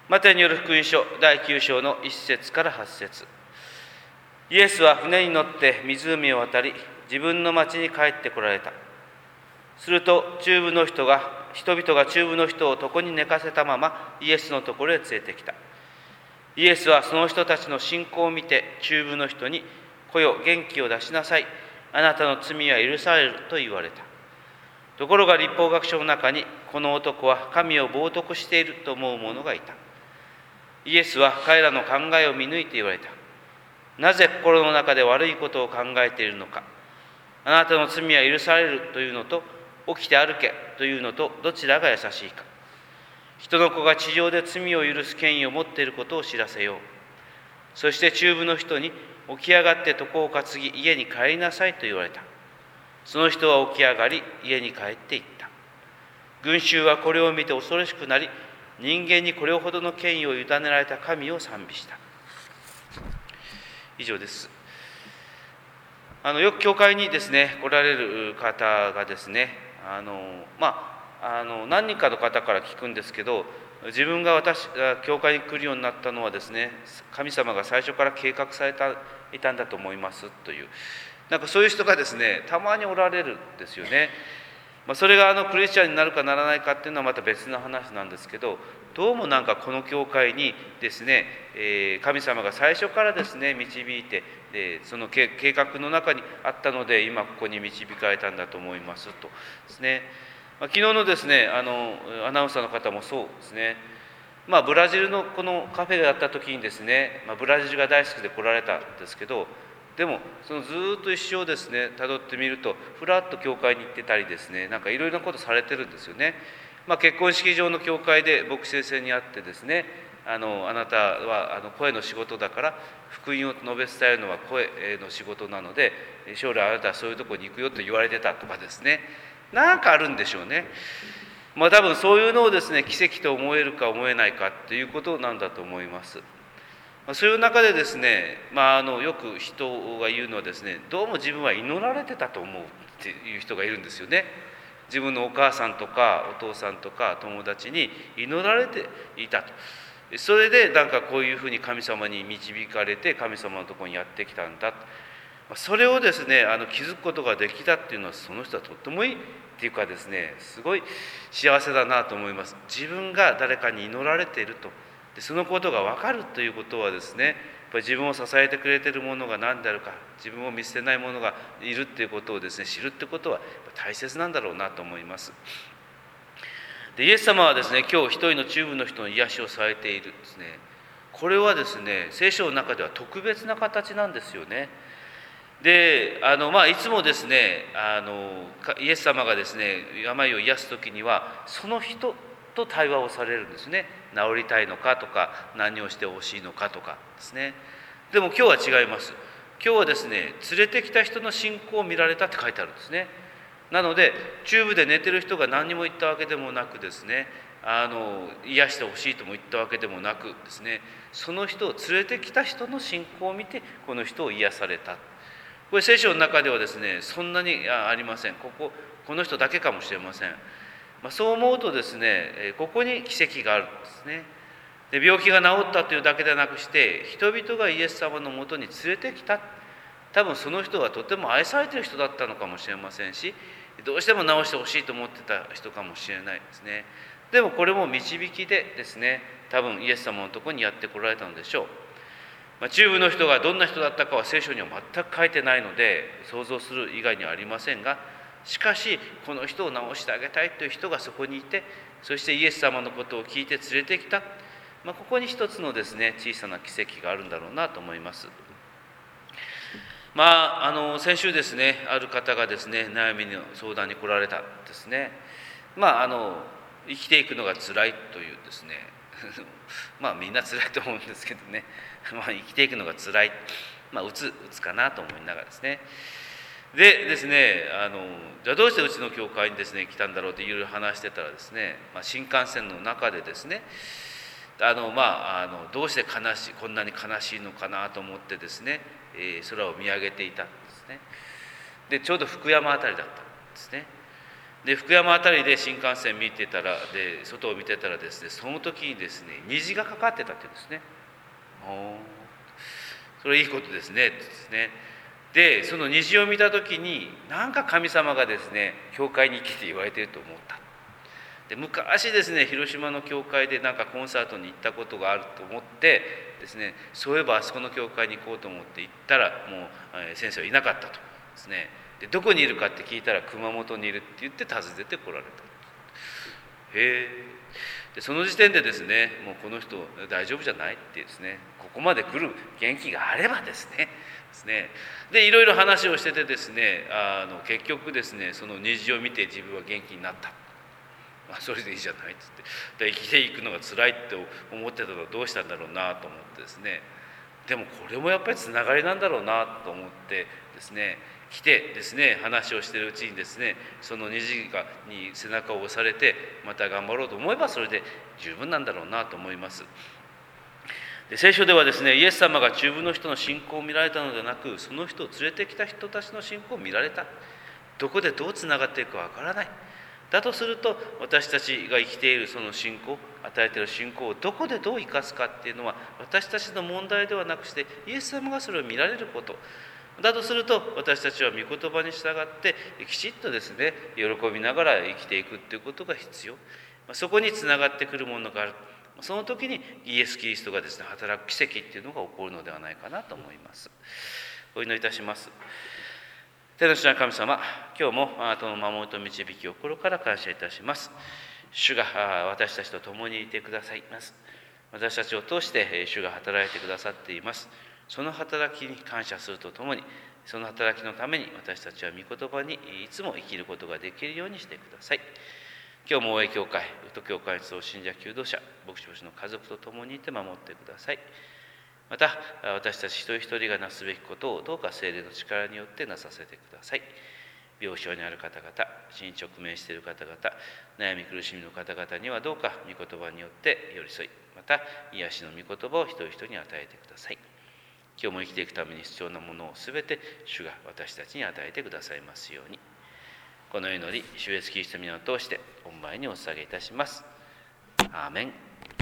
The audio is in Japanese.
マタイによる福音書第9章の1節から8節。イエスは船に乗って湖を渡り、自分の町に帰ってこられた。すると人々が中部の人を床に寝かせたままイエスのところへ連れてきた。イエスはその人たちの信仰を見て中部の人に、来よ、元気を出しなさい。あなたの罪は許されると言われた。ところが律法学者の中に、この男は神を冒涜していると思う者がいた。イエスは彼らの考えを見抜いて言われた。なぜ心の中で悪いことを考えているのか。あなたの罪は許されるというのと、起きて歩けというのと、どちらが優しいか。人の子が地上で罪を許す権威を持っていることを知らせよう。そして中部の人に、起き上がって床を担ぎ家に帰りなさいと言われた。その人は起き上がり家に帰っていった。群衆はこれを見て恐ろしくなり、人間にこれほどの権威を委ねられた神を賛美した。以上です。よく教会にですね来られる方がですね、何人かの方から聞くんですけど、自分が教会に来るようになったのはですね、神様が最初から計画されていたんだと思いますという、なんかそういう人がですねたまにおられるんですよね。それがクリスチャンになるかならないかっていうのはまた別の話なんですけど、どうもなんかこの教会にですね、神様が最初からですね導いて、その計画の中にあったので今ここに導かれたんだと思いますとですね。昨日のですねアナウンサーの方もそうですね。ブラジルのこのカフェがやった時にですね、ブラジルが大好きで来られたんですけど、でもそのずっと一生ですね辿ってみると、ふらっと教会に行ってたりですね、なんかいろいろなことされてるんですよね。結婚式場の教会で牧師先生に会ってですね、あなたは声の仕事だから福音を述べ伝えるのは声の仕事なので、将来あなたはそういうとこに行くよと言われてたとかですね、なんかあるんでしょうね。多分そういうのをですね奇跡と思えるか思えないかっていうことなんだと思います。そういう中でですね、よく人が言うのはですね、どうも自分は祈られてたと思うっていう人がいるんですよね。自分のお母さんとかお父さんとか友達に祈られていたと。それでなんかこういうふうに神様に導かれて神様のところにやってきたんだ。それをですね気づくことができたっていうのは、その人はとってもいいっていうかですね、すごい幸せだなと思います。自分が誰かに祈られていると、でそのことが分かるということはですね、やっぱり自分を支えてくれているものが何であるか、自分を見捨てないものがいるっていうことをですね知るってことは大切なんだろうなと思います。でイエス様はですね今日一人の中部の人の癒しをされているですね。これはですね聖書の中では特別な形なんですよね。でいつもですねイエス様がですね病を癒す時にはその人と対話をされるんですね。治りたいのかとか、何をしてほしいのかとかですね。でも今日は違います。今日はですね連れてきた人の信仰を見られたって書いてあるんですね。なので中部で寝てる人が何にも言ったわけでもなくですね、癒してほしいとも言ったわけでもなくですね、その人を連れてきた人の信仰を見てこの人を癒された。これ聖書の中ではですねそんなにありません。この人だけかもしれません。そう思うとですね、ここに奇跡があるんですね。で病気が治ったというだけでなくして、人々がイエス様のもとに連れてきた。多分その人はとても愛されている人だったのかもしれませんし、どうしても治してほしいと思ってた人かもしれないですね。でもこれも導きでですね、多分イエス様のところにやってこられたのでしょう。中部の人がどんな人だったかは聖書には全く書いてないので想像する以外にはありませんが、しかしこの人を治してあげたいという人がそこにいて、そしてイエス様のことを聞いて連れてきた、ここに一つのですね小さな奇跡があるんだろうなと思います。先週ですねある方がですね悩みの相談に来られたんですね。生きていくのが辛いというですねみんな辛いと思うんですけどね生きていくのが辛い、うつかなと思いながらですね。でですねじゃあどうしてうちの教会にですね来たんだろうっていろいろ話してたらですね、新幹線の中でですねどうしてこんなに悲しいのかなと思ってですね、空を見上げていたんですね。でちょうど福山あたりだったんですね。 で福山辺りで新幹線見てたらで外を見てたらですね、その時にですね虹がかかってたっていうんですね。それいいことですねですね。でその虹を見た時になんか神様がですね教会に来て言われていると思った。で昔ですね広島の教会でなんかコンサートに行ったことがあると思ってですね、そういえばあそこの教会に行こうと思って行ったらもう先生はいなかったとですね。でどこにいるかって聞いたら熊本にいるって言って訪ねてこられた。へえ。でその時点でですね、もうこの人大丈夫じゃないってですね、ここまで来る元気があればですねでいろいろ話をしててですね、結局ですねその虹を見て自分は元気になった。それでいいじゃないっつって、で生きていくのが辛いって思ってたのはどうしたんだろうなと思ってですね、でもこれもやっぱりつながりなんだろうなと思ってですね来てですね話をしているうちにですね、その虹に背中を押されてまた頑張ろうと思えばそれで十分なんだろうなと思います。で聖書ではですね、イエス様が中部の人の信仰を見られたのではなく、その人を連れてきた人たちの信仰を見られた。どこでどうつながっていくかわからない。だとすると私たちが生きているその信仰、与えている信仰をどこでどう生かすかっていうのは私たちの問題ではなくして、イエス様がそれを見られることだとすると、私たちは御言葉に従ってきちっとですね喜びながら生きていくっていうことが必要。そこにつながってくるものがある。その時にイエス・キリストがですね働く奇跡っていうのが起こるのではないかなと思います。お祈りいたします。天の父なる神様、今日もあなたの守りと導きを心から感謝いたします。主が私たちと共にいてくださいます。私たちを通して主が働いてくださっています。その働きに感謝するとともに、その働きのために私たちは御言葉にいつも生きることができるようにしてください。今日も大江教会、宇都教会に集う信者求道者、牧師牧師の家族と共にいて守ってください。また私たち一人一人がなすべきことをどうか聖霊の力によってなさせてください。病床にある方々、死に直面している方々、悩み苦しみの方々にはどうか御言葉によって寄り添い、また癒しの御言葉を一人一人に与えてください。今日も生きていくために必要なものをすべて主が私たちに与えてくださいますように。この祈り、主イエスキリストの皆を通して御前にお捧げいたします。アーメン。